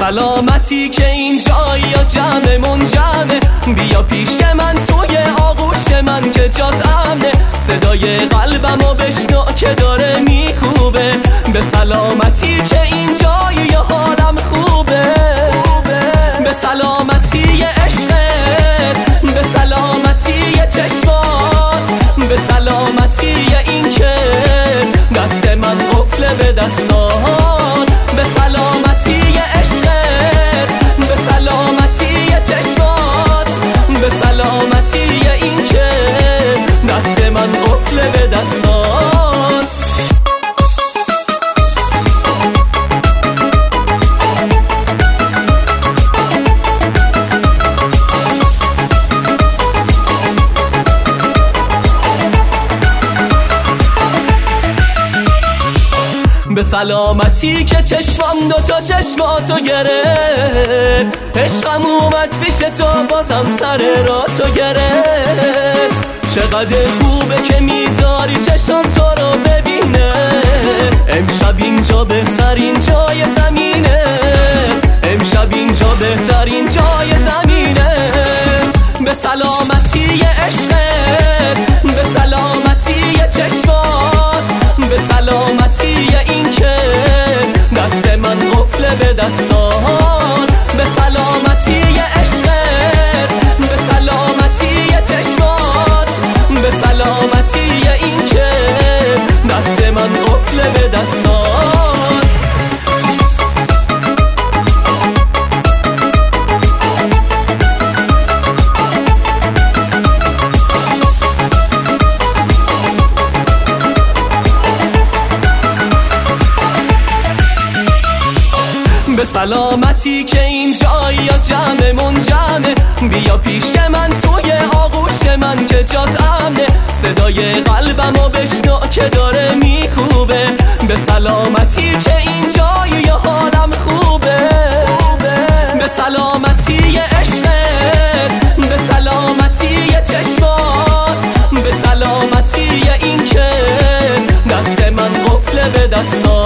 سلامتی که این جایی یا جمعمون جمعه، بیا پیش من توی آغوش من که جات امنه، صدای قلبمو بشنو که داره میکوبه، به سلامتی که این جایی یا حالم خوبه، به سلامتی عشقت، به سلامتی چشمات، به سلامتی این که دست من قفل به دستات، به سلامتی عشقت، به سلامتی چشمات، به سلامتی این که دست من قفل به دستات. به سلامتی که چشمام دوتا چشماتو گرفت، عشقم اومد پیش تو بازم سر را تو گرفت، چقدر خوبه که میذاری چشم تو رو ببینه، امشب اینجا بهترین جای زمینه، امشب اینجا بهترین جای زمینه، به سلامتی عشقت، به سلامتی چشمات، به سلامتی این که دست من قفل به دستات، به سلامتی عشقت، به سلامتی چشمات، به سلامتی این که دست من قفل به دستات. به سلامتی که این جایی یا جمعمون جمعه، بیا پیش من توی آغوش من که جات امنه، صدای قلبمو بشنو که داره میکوبه، به سلامتی که این جایی یا حالم خوبه، به سلامتی عشقت، به سلامتی چشمات، به سلامتی این که دست من قفل به دستات.